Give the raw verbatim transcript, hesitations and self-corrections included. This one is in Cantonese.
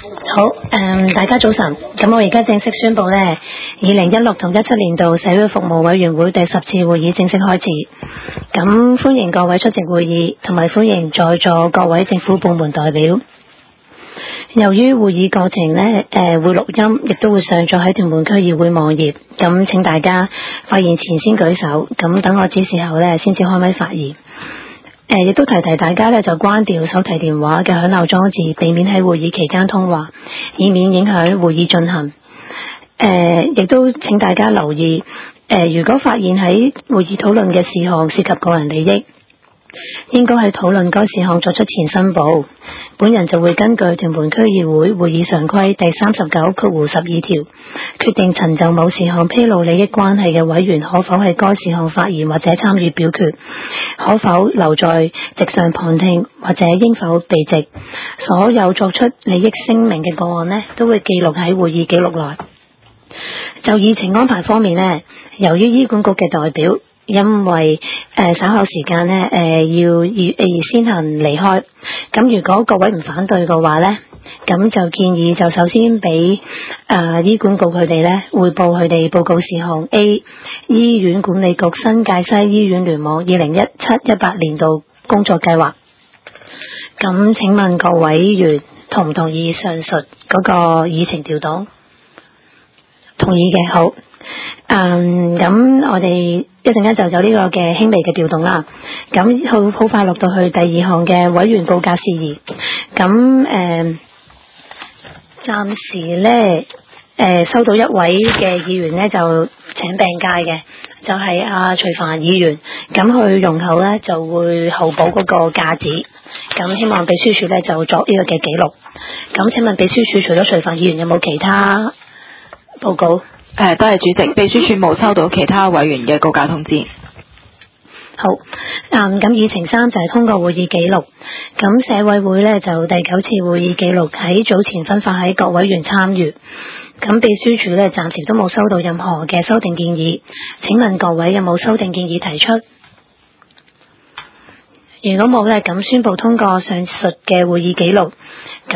好，誒、嗯，大家早晨。咁我而家正式宣布呢，二零一六同一七年度社會服務委員會第十次會議正式開始。咁歡迎各位出席會議，同埋歡迎在座各位政府部門代表。由於會議過程呢，誒、呃、會錄音，亦都會上載喺屯門區議會網頁。咁請大家發言前先舉手，咁等我指示後呢，先至開咪發言。誒，亦都提提大家咧，就關掉手提電話嘅響鬧裝置，避免喺會議期間通話，以免影響會議進行。誒、呃，亦都請大家留意，誒、呃，如果發現喺會議討論嘅事項涉及個人利益，應該喺討論該事項作出前申報。本人就會根據屯門區議會會議常規第三十九括十二條，決定曾就某事項披露利益關係嘅委員可否喺該事項發言或者參與表決，可否留在席上旁聽或者應否避席。所有作出利益聲明嘅個案呢，都會記錄喺會議記錄內。就議程安排方面呢，由於醫管局嘅代表因為誒、呃、稍後時間呢，誒、呃、要要誒先行離開，咁如果各位唔反對嘅話呢，咁就建議就首先俾誒、呃、醫管局佢哋呢匯報佢哋報告事項 A 醫院管理局新界西醫院聯網二零一七一八年度工作計劃。咁請問各位委員同唔同意上述嗰個議程調動？同意嘅，好。嗯，咁我哋一陣間就有呢個嘅輕微嘅調動啦。咁好好快落到去第二項嘅委員告假事宜。咁誒，暫、呃、時咧誒、呃、收到一位嘅議員咧就請病假嘅，就係、是、阿、啊、徐帆議員。咁佢容後咧就會候補嗰個假紙。咁希望秘書處咧就作呢個嘅記錄。咁請問秘書處除咗徐帆議員有冇其他報告？ 誒，多謝主席，秘書處冇收到其他委員嘅告假通知。 好，嗯，咁議程三就係通過會議記錄。咁社委會呢，就第九次會議記錄喺早前分發喺各委員參與。咁秘書處呢，暫時都冇收到任何嘅修訂建議。請問各位有冇修訂建議提出？如果冇呢，咁宣布通過上述嘅會議記錄。